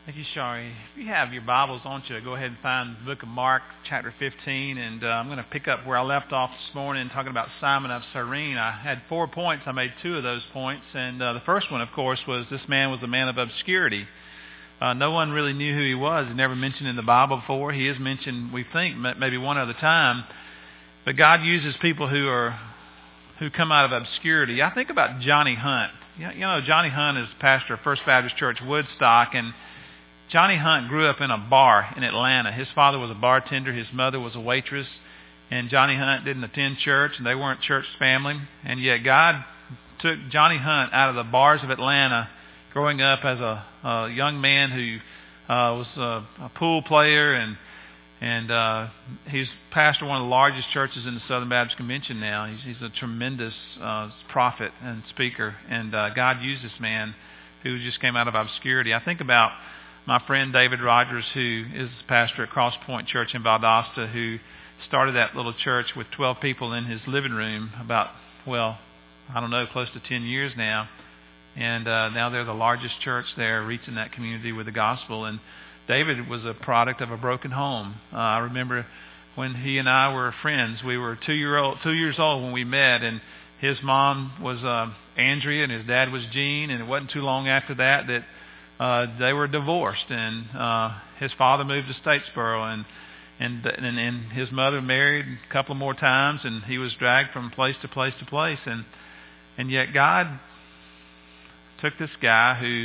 Thank you, Shari. If you have your Bibles, I want you to go ahead and find the book of Mark, chapter 15, and I'm going to pick up where I left off this morning talking about Simon of Cyrene. I had 4 points. I made 2 of those points, and the first one, of course, was this man was a man of obscurity. No one really knew who he was. He's never mentioned in the Bible before. He is mentioned, we think, maybe one other time. But God uses people who come out of obscurity. I think about Johnny Hunt. You know, Johnny Hunt is pastor of First Baptist Church Woodstock, and Johnny Hunt grew up in a bar in Atlanta. His father was a bartender. His mother was a waitress. And Johnny Hunt didn't attend church, and they weren't church family. And yet God took Johnny Hunt out of the bars of Atlanta, growing up as a young man who was a pool player, and he's pastor of one of the largest churches in the Southern Baptist Convention now. He's a tremendous prophet and speaker, and God used this man who just came out of obscurity. I think about my friend David Rogers, who is pastor at Cross Point Church in Valdosta, who started that little church with 12 people in his living room about, close to 10 years now. And now they're the largest church there, reaching that community with the gospel. And David was a product of a broken home. I remember when he and I were friends. We were 2 years old when we met, and his mom was Andrea and his dad was Gene, and it wasn't too long after that they were divorced, and his father moved to Statesboro, and his mother married a couple more times, and he was dragged from place to place to place, and yet God took this guy who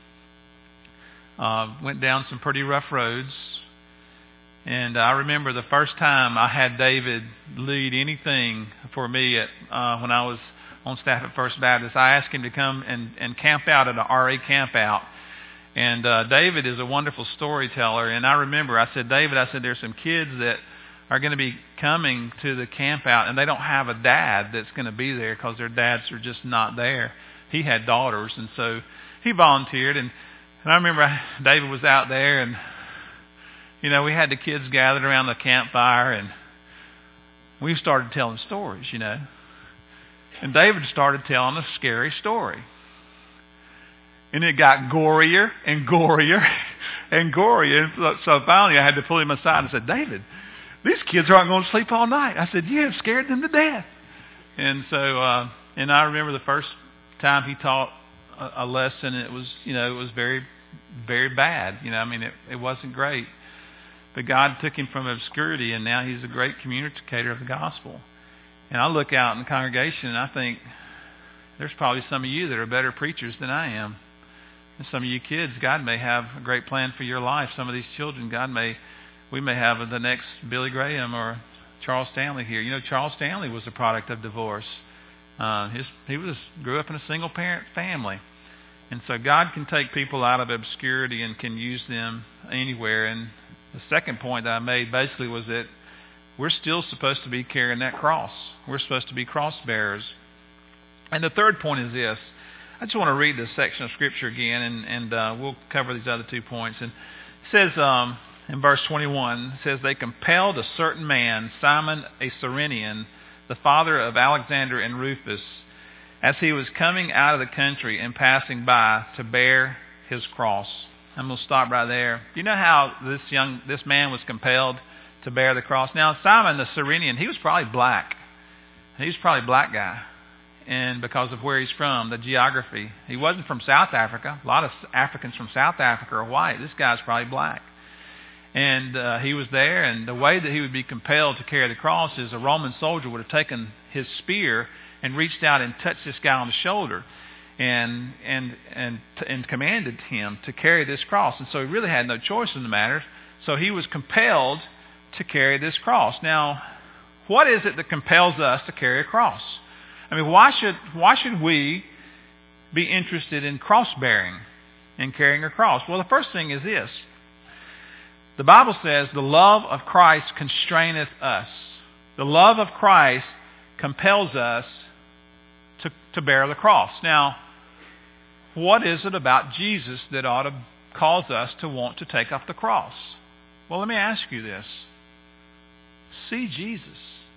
went down some pretty rough roads. And I remember the first time I had David lead anything for me when I was on staff at First Baptist. I asked him to come and camp out at an RA camp out. And David is a wonderful storyteller. And I remember, I said, David, there's some kids that are going to be coming to the camp out, and they don't have a dad that's going to be there because their dads are just not there. He had daughters, and so he volunteered. And I remember David was out there, and, we had the kids gathered around the campfire, and we started telling stories, And David started telling a scary story. And it got gorier and gorier and gorier. So finally I had to pull him aside and said, David, these kids aren't going to sleep all night. I said, you have scared them to death. And so, and I remember the first time he taught a lesson, it was very, very bad. It wasn't great. But God took him from obscurity, and now he's a great communicator of the gospel. And I look out in the congregation, and I think, there's probably some of you that are better preachers than I am. And some of you kids, God may have a great plan for your life. Some of these children, we may have the next Billy Graham or Charles Stanley here. Charles Stanley was a product of divorce. He grew up in a single parent family. And so God can take people out of obscurity and can use them anywhere. And the second point that I made basically was that we're still supposed to be carrying that cross. We're supposed to be cross bearers. And the third point is this. I just want to read this section of Scripture again, and we'll cover these other 2 points. And it says in verse 21, it says, they compelled a certain man, Simon a Cyrenian, the father of Alexander and Rufus, as he was coming out of the country and passing by, to bear his cross. I'm going to stop right there. You know how this man was compelled to bear the cross? Now, Simon the Cyrenian, he was probably black. He was probably a black guy. And because of where he's from, the geography. He wasn't from South Africa. A lot of Africans from South Africa are white. This guy's probably black. And he was there, and the way that he would be compelled to carry the cross is a Roman soldier would have taken his spear and reached out and touched this guy on the shoulder and commanded him to carry this cross. And so he really had no choice in the matter. So he was compelled to carry this cross. Now, what is it that compels us to carry a cross? Why should we be interested in cross-bearing and carrying a cross? Well, the first thing is this. The Bible says, the love of Christ constraineth us. The love of Christ compels us to bear the cross. Now, what is it about Jesus that ought to cause us to want to take up the cross? Well, let me ask you this. See Jesus.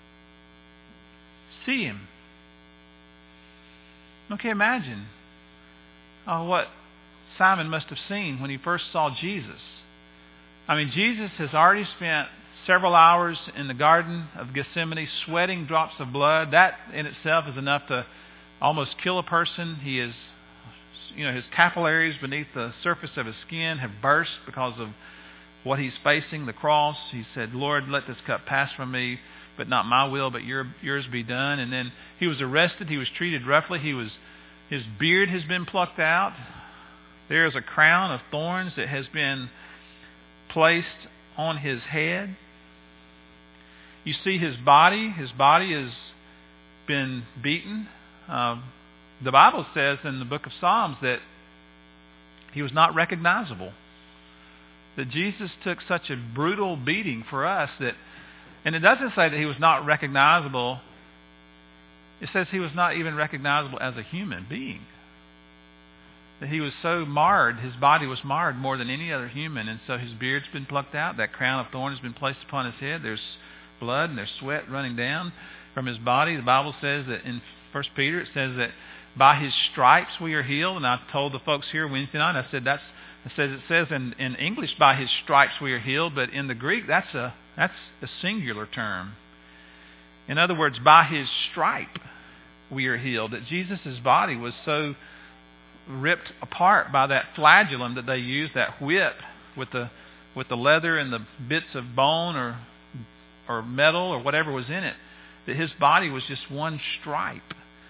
See Him. Okay, imagine what Simon must have seen when he first saw Jesus. I mean, Jesus has already spent several hours in the Garden of Gethsemane sweating drops of blood. That in itself is enough to almost kill a person. He is, his capillaries beneath the surface of his skin have burst because of what he's facing, the cross. He said, Lord, let this cup pass from me, but not my will, but yours be done. And then he was arrested. He was treated roughly. His beard has been plucked out. There is a crown of thorns that has been placed on his head. You see his body. His body has been beaten. The Bible says in the book of Psalms that he was not recognizable. That Jesus took such a brutal beating for us that, and it doesn't say that he was not recognizable. It says he was not even recognizable as a human being. That he was so marred, his body was marred more than any other human, and so his beard's been plucked out. That crown of thorns has been placed upon his head. There's blood and there's sweat running down from his body. The Bible says that in 1 Peter, it says that by his stripes we are healed. And I told the folks here Wednesday night, I said it says in English, by his stripes we are healed, but in the Greek that's a singular term. In other words, by his stripe we are healed. That Jesus' body was so ripped apart by that flagellum that they used, that whip with the leather and the bits of bone or metal or whatever was in it, that his body was just one stripe.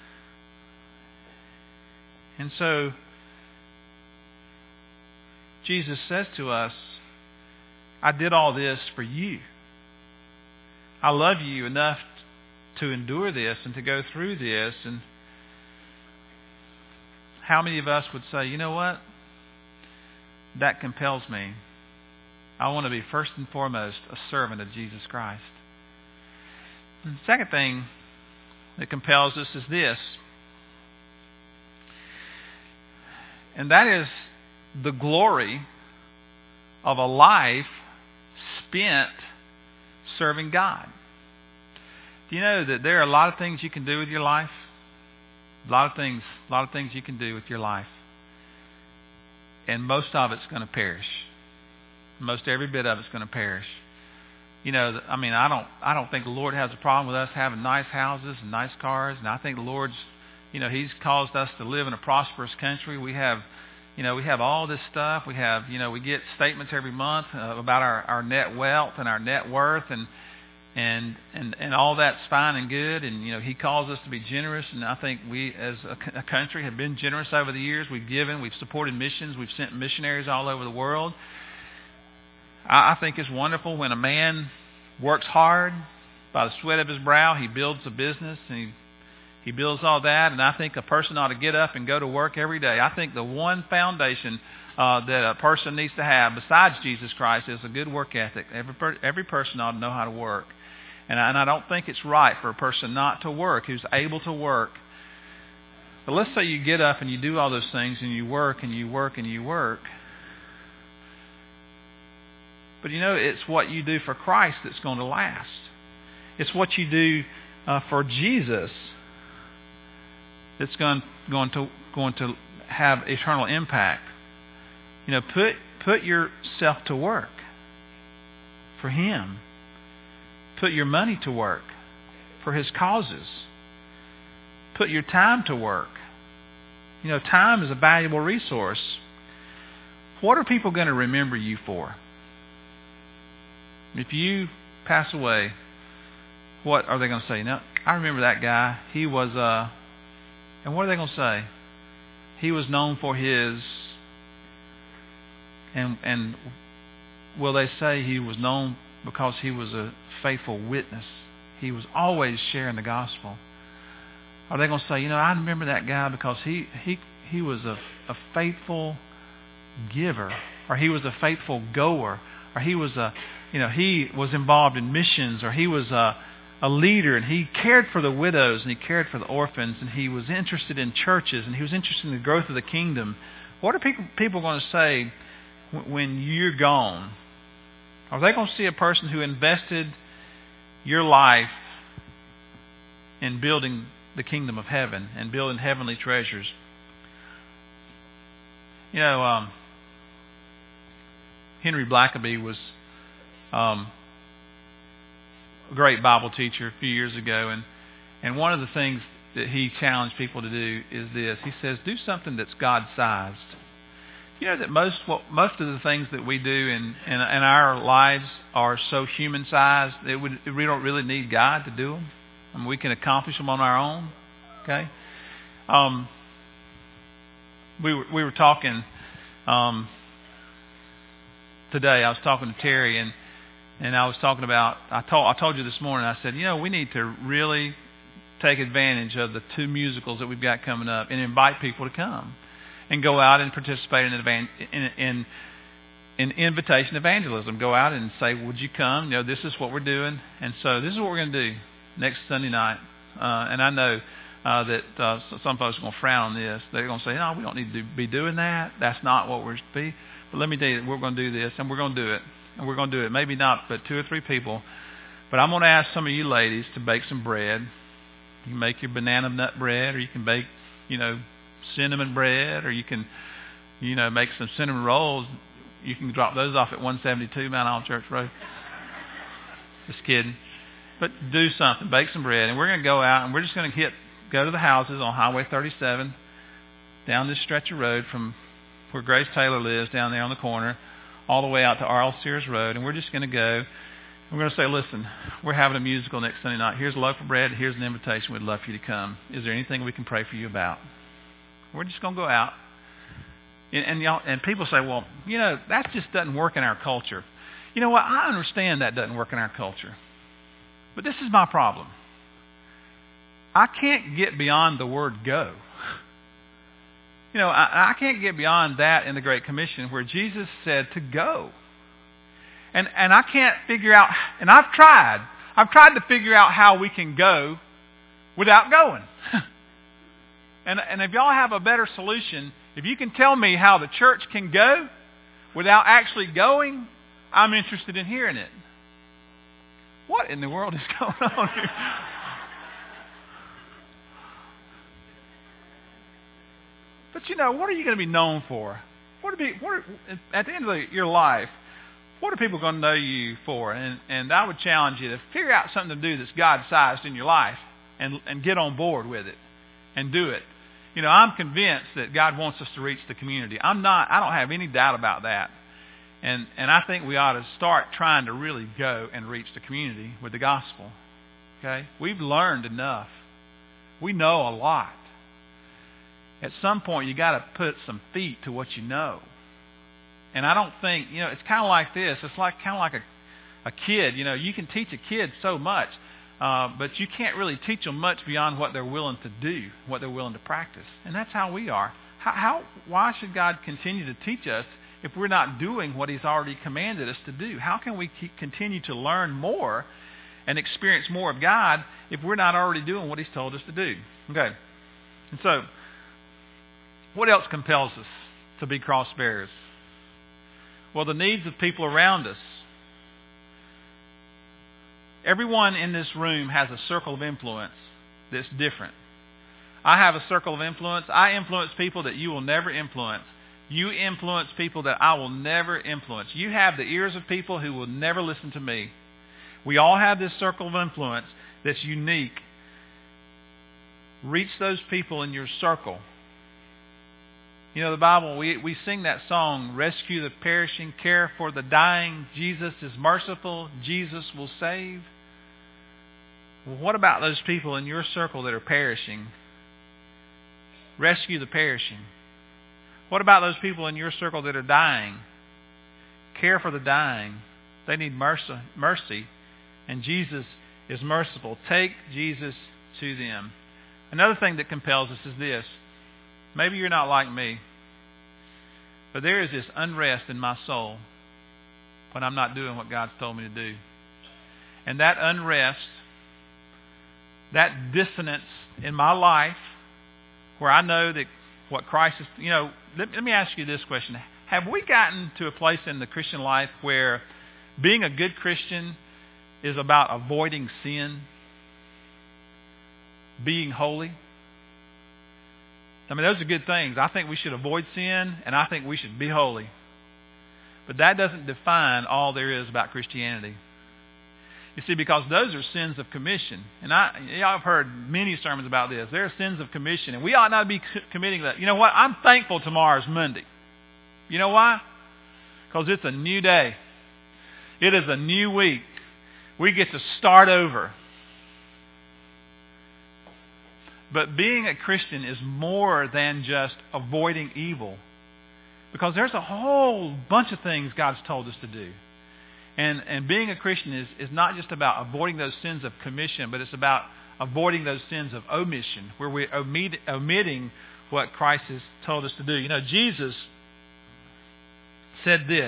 And so Jesus says to us, I did all this for you. I love you enough to endure this and to go through this. And how many of us would say, you know what? That compels me. I want to be first and foremost a servant of Jesus Christ. And the second thing that compels us is this. And that is the glory of a life spent serving God. Do you know that there are a lot of things you can do with your life? A lot of things you can do with your life. And most of it's going to perish. Most every bit of it's going to perish. I don't think the Lord has a problem with us having nice houses and nice cars. And I think the Lord's, He's caused us to live in a prosperous country. We have all this stuff. We get statements every month about our net wealth and our net worth and all that's fine and good. And, He calls us to be generous. And I think we as a country have been generous over the years. We've given, we've supported missions. We've sent missionaries all over the world. I think it's wonderful when a man works hard by the sweat of his brow. He builds a business and he builds all that. And I think a person ought to get up and go to work every day. I think the one foundation that a person needs to have besides Jesus Christ is a good work ethic. Every person ought to know how to work. And I don't think it's right for a person not to work who's able to work. But let's say you get up and you do all those things and you work and you work and you work. But it's what you do for Christ that's going to last. It's what you do for Jesus that's going to have eternal impact. Put yourself to work for Him. Put your money to work for His causes. Put your time to work. Time is a valuable resource. What are people going to remember you for? If you pass away, what are they going to say? I remember that guy. He was, and what are they going to say? He was known for his, and will they say he was known because he was a faithful witness? He was always sharing the gospel. Are they going to say, I remember that guy because he was a faithful giver, or he was a faithful goer, or he was he was involved in missions, or he was a leader, and he cared for the widows, and he cared for the orphans, and he was interested in churches, and he was interested in the growth of the kingdom. What are people going to say when you're gone? Are they going to see a person who invested your life in building the kingdom of heaven and building heavenly treasures? Henry Blackaby was a great Bible teacher a few years ago, and one of the things that he challenged people to do is this. He says, do something that's God-sized. You know that most of the things that we do in our lives are so human-sized that we don't really need God to do them. I mean, we can accomplish them on our own. Okay. We were talking today. I was talking to Terry, and I was talking about. I told you this morning. I said, we need to really take advantage of the 2 musicals that we've got coming up and invite people to come and go out and participate in invitation evangelism. Go out and say, would you come? This is what we're doing. And so this is what we're going to do next Sunday night. And I know that some folks are going to frown on this. They're going to say, no, we don't need to be doing that. That's not what we're to be. But let me tell you that we're going to do this, and we're going to do it. And we're going to do it. Maybe not but 2 or 3 people. But I'm going to ask some of you ladies to bake some bread. You can make your banana nut bread, or you can bake, cinnamon bread, or you can, make some cinnamon rolls. You can drop those off at 172 Mount Olive Church Road. Just kidding. But do something. Bake some bread. And we're going to go out, and we're just going to go to the houses on Highway 37, down this stretch of road from where Grace Taylor lives, down there on the corner, all the way out to R.L. Sears Road. And we're just going to go. We're going to say, listen, we're having a musical next Sunday night. Here's a loaf of bread. Here's an invitation. We'd love for you to come. Is there anything we can pray for you about? We're just going to go out. And people say, well, that just doesn't work in our culture. You know what? I understand that doesn't work in our culture. But this is my problem. I can't get beyond the word go. I can't get beyond that in the Great Commission where Jesus said to go. And I can't figure out, and I've tried to figure out how we can go without going. And if y'all have a better solution, if you can tell me how the church can go without actually going, I'm interested in hearing it. What in the world is going on here? But what are you going to be known for? At the end of your life, what are people going to know you for? And I would challenge you to figure out something to do that's God-sized in your life and get on board with it and do it. I'm convinced that God wants us to reach the community. I don't have any doubt about that. And I think we ought to start trying to really go and reach the community with the gospel. Okay? We've learned enough. We know a lot. At some point, you got to put some feet to what you know. And I don't think, it's kind of like this. It's kind of like a kid. You can teach a kid so much, but you can't really teach them much beyond what they're willing to do, what they're willing to practice. And that's how we are. Why should God continue to teach us if we're not doing what He's already commanded us to do? How can we continue to learn more and experience more of God if we're not already doing what He's told us to do? Okay. And so, what else compels us to be cross bearers? Well, the needs of people around us. Everyone in this room has a circle of influence that's different. I have a circle of influence. I influence people that you will never influence. You influence people that I will never influence. You have the ears of people who will never listen to me. We all have this circle of influence that's unique. Reach those people in your circle. The Bible, we sing that song, rescue the perishing, care for the dying. Jesus is merciful. Jesus will save. Well, what about those people in your circle that are perishing? Rescue the perishing. What about those people in your circle that are dying? Care for the dying. They need mercy, and Jesus is merciful. Take Jesus to them. Another thing that compels us is this. Maybe you're not like me, but there is this unrest in my soul when I'm not doing what God's told me to do. And that unrest, that dissonance in my life, where I know that what Christ is, let me ask you this question. Have we gotten to a place in the Christian life where being a good Christian is about avoiding sin, being holy? I mean, those are good things. I think we should avoid sin, and I think we should be holy. But that doesn't define all there is about Christianity. You see, because those are sins of commission. And y'all have heard many sermons about this. There are sins of commission, and we ought not be committing that. You know what? I'm thankful tomorrow's Monday. You know why? Because it's a new day. It is a new week. We get to start over. But being a Christian is more than just avoiding evil. Because there's a whole bunch of things God's told us to do. And being a Christian is not just about avoiding those sins of commission, but it's about avoiding those sins of omission, where we're omitting what Christ has told us to do. You know, Jesus said this.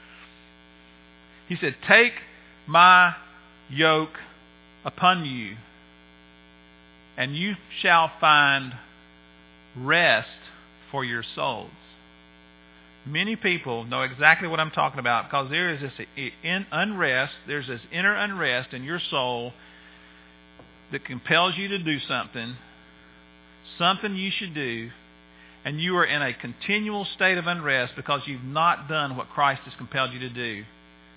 He said, "Take my yoke upon you, and you shall find rest for your souls." Many people know exactly what I'm talking about, because there is this unrest, there's this inner unrest in your soul that compels you to do something you should do, and you are in a continual state of unrest because you've not done what Christ has compelled you to do.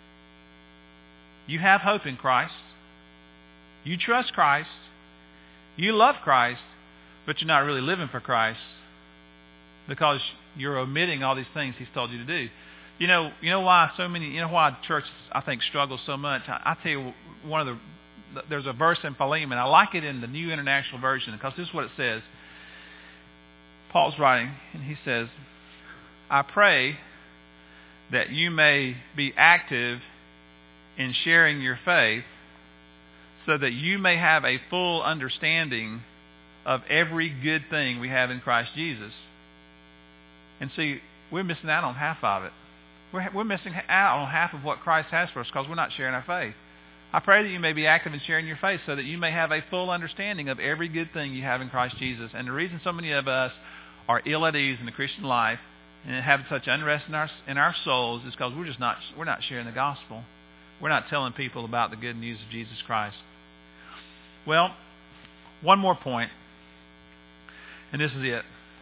You have hope in Christ. You trust Christ. You love Christ, but you're not really living for Christ because you're omitting all these things He's told you to do. You know why why churches, I think, struggle so much? I tell you, there's a verse in Philemon. I like it in the New International Version because this is what it says. Paul's writing, and he says, "I pray that you may be active in sharing your faith, so that you may have a full understanding of every good thing we have in Christ Jesus." And see, we're missing out on half of it. We're missing out on half of what Christ has for us because we're not sharing our faith. I pray that you may be active in sharing your faith so that you may have a full understanding of every good thing you have in Christ Jesus. And the reason so many of us are ill at ease in the Christian life and have such unrest in our souls is because we're not sharing the gospel. We're not telling people about the good news of Jesus Christ. Well, one more point, and this is it.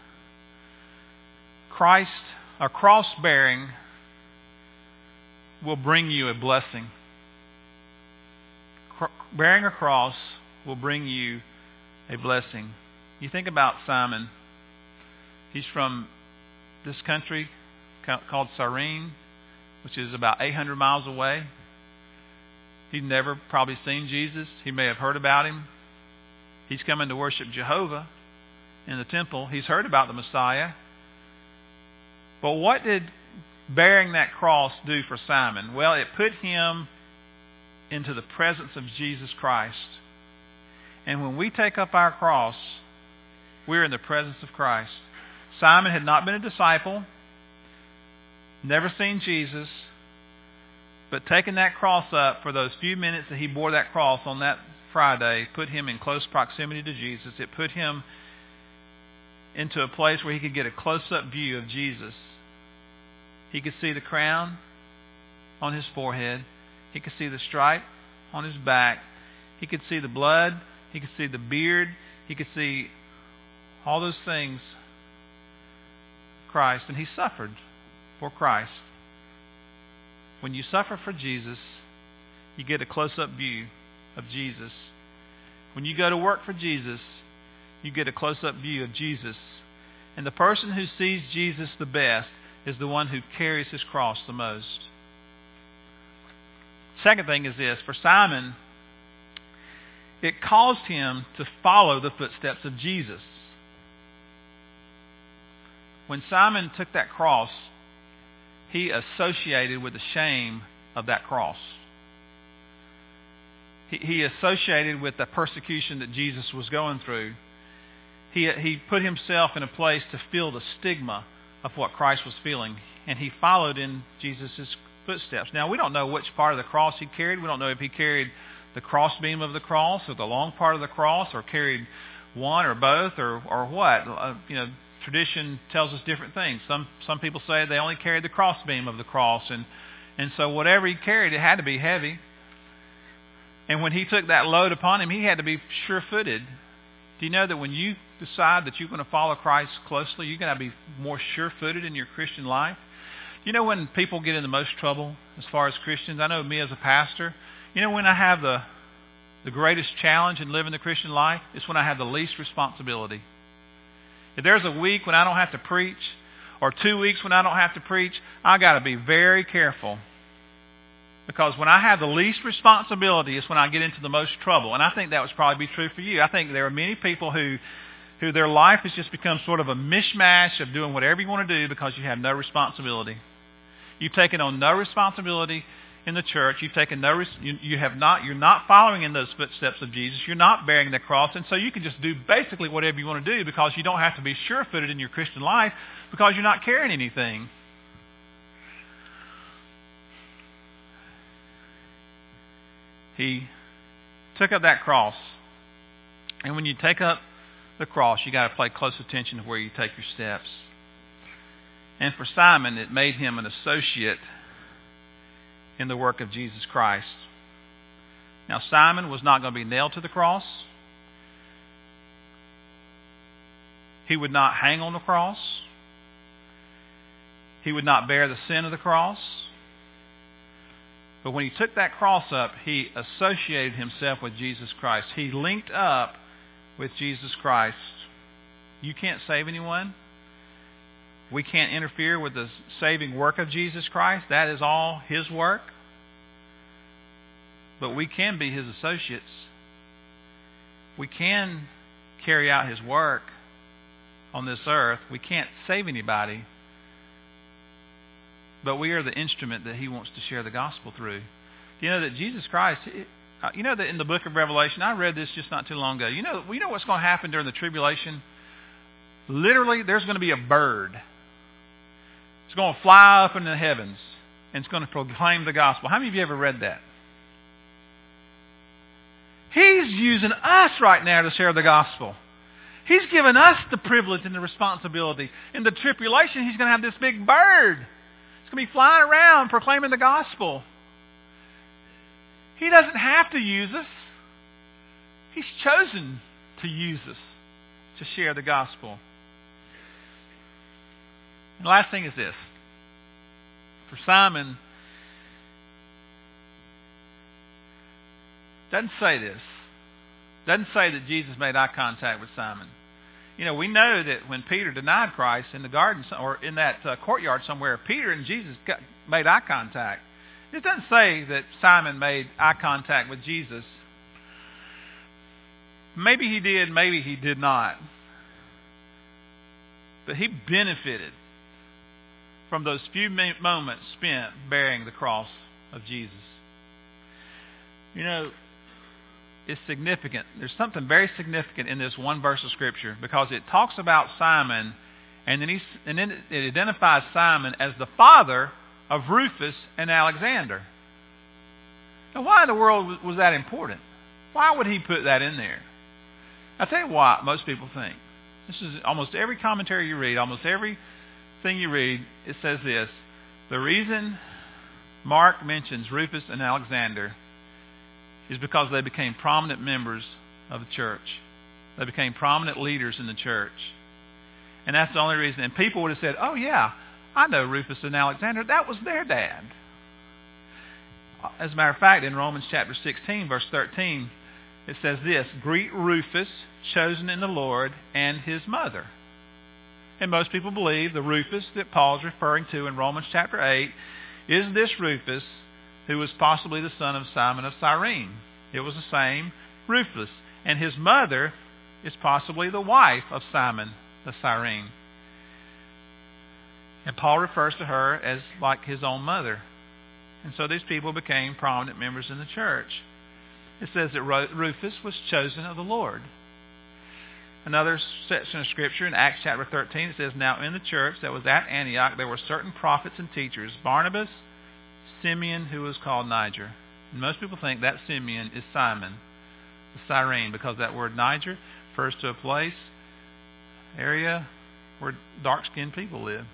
A cross-bearing will bring you a blessing. Bearing a cross will bring you a blessing. You think about Simon. He's from this country called Cyrene, which is about 800 miles away. He'd never probably seen Jesus. He may have heard about Him. He's coming to worship Jehovah in the temple. He's heard about the Messiah. But what did bearing that cross do for Simon? Well, it put him into the presence of Jesus Christ. And when we take up our cross, we're in the presence of Christ. Simon had not been a disciple, never seen Jesus, but taking that cross up for those few minutes that he bore that cross on that Friday put him in close proximity to Jesus. It put him into a place where he could get a close-up view of Jesus. He could see the crown on his forehead. He could see the stripe on his back. He could see the blood. He could see the beard. He could see all those things, Christ. And he suffered for Christ. When you suffer for Jesus, you get a close-up view of Jesus. When you go to work for Jesus, you get a close-up view of Jesus. And the person who sees Jesus the best is the one who carries his cross the most. Second thing is this. For Simon, it caused him to follow the footsteps of Jesus. When Simon took that cross, he associated with the shame of that cross. He associated with the persecution that Jesus was going through. He put himself in a place to feel the stigma of what Christ was feeling, and he followed in Jesus' footsteps. Now, we don't know which part of the cross he carried. We don't know if he carried the crossbeam of the cross or the long part of the cross, or carried one or both, or what. Tradition tells us different things. Some people say they only carried the crossbeam of the cross, and so whatever he carried, it had to be heavy. And when he took that load upon him, he had to be sure-footed. Do you know that when you decide that you're going to follow Christ closely, you're going to be more sure-footed in your Christian life. You know when people get in the most trouble as far as Christians? I know me as a pastor. You know when I have the greatest challenge in living the Christian life? It's when I have the least responsibility. If there's a week when I don't have to preach, or 2 weeks when I don't have to preach, I got to be very careful. Because when I have the least responsibility is when I get into the most trouble. And I think that would probably be true for you. I think there are many people who their life has just become sort of a mishmash of doing whatever you want to do because you have no responsibility. You've taken on no responsibility in the church. You've taken you're not following in those footsteps of Jesus. You're not bearing the cross. And so you can just do basically whatever you want to do because you don't have to be sure-footed in your Christian life because you're not carrying anything. He took up that cross. And when you take up the cross, you got to pay close attention to where you take your steps. And for Simon, it made him an associate in the work of Jesus Christ. Now, Simon was not going to be nailed to the cross. He would not hang on the cross. He would not bear the sin of the cross. But when he took that cross up, he associated himself with Jesus Christ. He linked up with Jesus Christ. You can't save anyone. We can't interfere with the saving work of Jesus Christ. That is all His work. But we can be His associates. We can carry out His work on this earth. We can't save anybody. But we are the instrument that He wants to share the gospel through. You know that Jesus Christ, you know that in the book of Revelation, I read this just not too long ago. You know what's going to happen during the tribulation? Literally, there's going to be a bird. It's going to fly up into the heavens, and it's going to proclaim the gospel. How many of you ever read that? He's using us right now to share the gospel. He's given us the privilege and the responsibility. In the tribulation, He's going to have this big bird. It's going to be flying around proclaiming the gospel. He doesn't have to use us. He's chosen to use us to share the gospel. And the last thing is this. For Simon, doesn't say this. Doesn't say that Jesus made eye contact with Simon. You know, we know that when Peter denied Christ in the garden or in that courtyard somewhere, Peter and Jesus made eye contact. It doesn't say that Simon made eye contact with Jesus. Maybe he did, maybe he did not. But he benefited from those few moments spent bearing the cross of Jesus. You know, it's significant. There's something very significant in this one verse of Scripture because it talks about Simon and then it identifies Simon as the father of Rufus and Alexander. Now, why in the world was that important? Why would he put that in there? I'll tell you what most people think. This is almost every commentary you read, almost everything you read, it says this. The reason Mark mentions Rufus and Alexander is because they became prominent members of the church. They became prominent leaders in the church. And that's the only reason. And people would have said, oh yeah, I know Rufus and Alexander. That was their dad. As a matter of fact, in Romans chapter 16, verse 13, it says this, greet Rufus, chosen in the Lord, and his mother. And most people believe the Rufus that Paul's referring to in Romans chapter 8 is this Rufus who was possibly the son of Simon of Cyrene. It was the same Rufus. And his mother is possibly the wife of Simon of Cyrene. And Paul refers to her as like his own mother. And so these people became prominent members in the church. It says that Rufus was chosen of the Lord. Another section of Scripture in Acts chapter 13, it says, now in the church that was at Antioch there were certain prophets and teachers, Barnabas, Simeon, who was called Niger. And most people think that Simeon is Simon of Cyrene because that word Niger refers to a place, area where dark-skinned people live.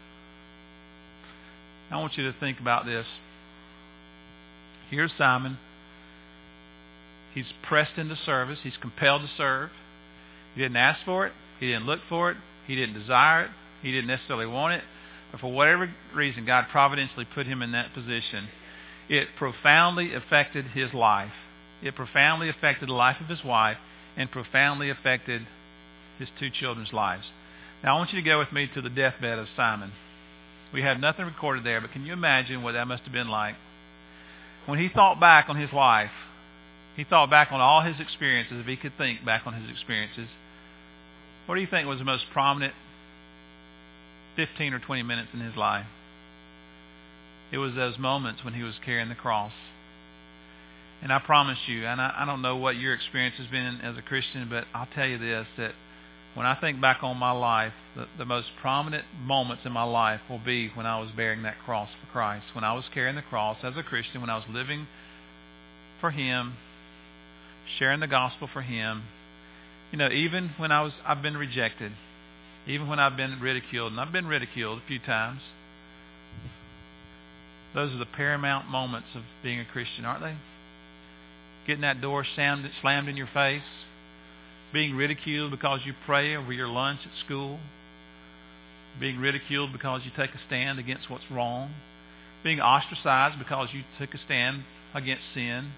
I want you to think about this. Here's Simon. He's pressed into service. He's compelled to serve. He didn't ask for it. He didn't look for it. He didn't desire it. He didn't necessarily want it. But for whatever reason, God providentially put him in that position. It profoundly affected his life. It profoundly affected the life of his wife and profoundly affected his two children's lives. Now, I want you to go with me to the deathbed of Simon. We have nothing recorded there, but can you imagine what that must have been like? When he thought back on his life, he thought back on all his experiences, if he could think back on his experiences. What do you think was the most prominent 15 or 20 minutes in his life? It was those moments when he was carrying the cross. And I promise you, and I don't know what your experience has been as a Christian, but I'll tell you this, that when I think back on my life, the most prominent moments in my life will be when I was bearing that cross for Christ, when I was carrying the cross as a Christian, when I was living for Him, sharing the gospel for Him. You know, even when I've been rejected, even when I've been ridiculed, and I've been ridiculed a few times, those are the paramount moments of being a Christian, aren't they? Getting that door slammed in your face, being ridiculed because you pray over your lunch at school, being ridiculed because you take a stand against what's wrong, being ostracized because you took a stand against sin.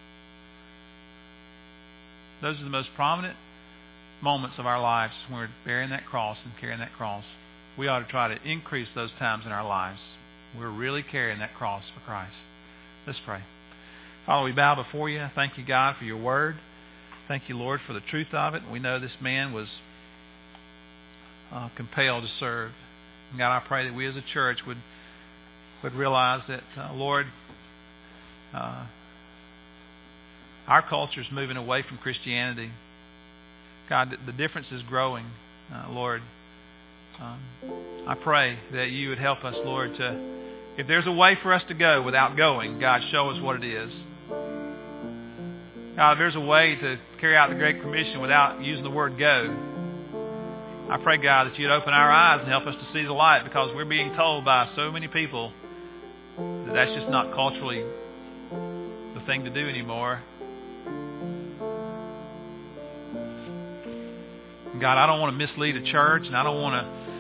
Those are the most prominent moments of our lives when we're bearing that cross and carrying that cross. We ought to try to increase those times in our lives. We're really carrying that cross for Christ. Let's pray. Father, we bow before you. Thank you, God, for your word. Thank you, Lord, for the truth of it. We know this man was compelled to serve. And God, I pray that we as a church would realize that, Lord, our culture is moving away from Christianity. God, the difference is growing, Lord. I pray that you would help us, Lord, if there's a way for us to go without going, God, show us what it is. God, if there's a way to carry out the Great Commission without using the word go, I pray, God, that you'd open our eyes and help us to see the light, because we're being told by so many people that that's just not culturally the thing to do anymore. God, I don't want to mislead a church, and I don't want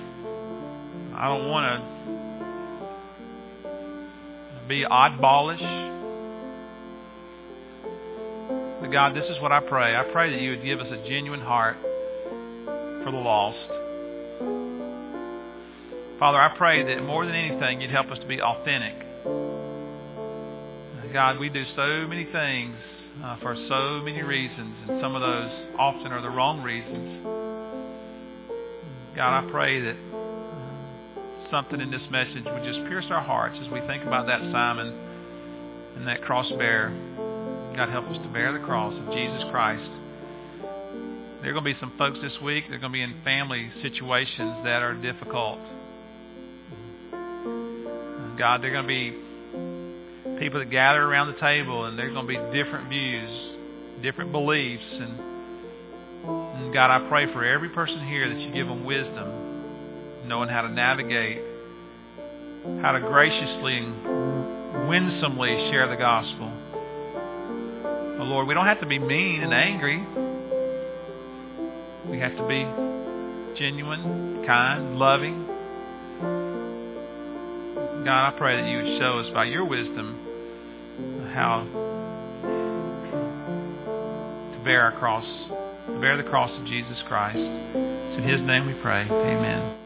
to be oddballish. But God, this is what I pray. I pray that you would give us a genuine heart for the lost. Father, I pray that more than anything, you'd help us to be authentic. God, we do so many things for so many reasons, and some of those often are the wrong reasons. God, I pray that something in this message would just pierce our hearts as we think about that Simon and that cross bearer. God, help us to bear the cross of Jesus Christ. There are going to be some folks this week, they're going to be in family situations that are difficult. God, there are going to be people that gather around the table, and there's going to be different views, different beliefs. And God, I pray for every person here that you give them wisdom, knowing how to navigate, how to graciously and winsomely share the gospel. Oh, Lord, we don't have to be mean and angry. We have to be genuine, kind, loving. God, I pray that you would show us by your wisdom how to bear our cross, to bear the cross of Jesus Christ. It's in his name we pray. Amen.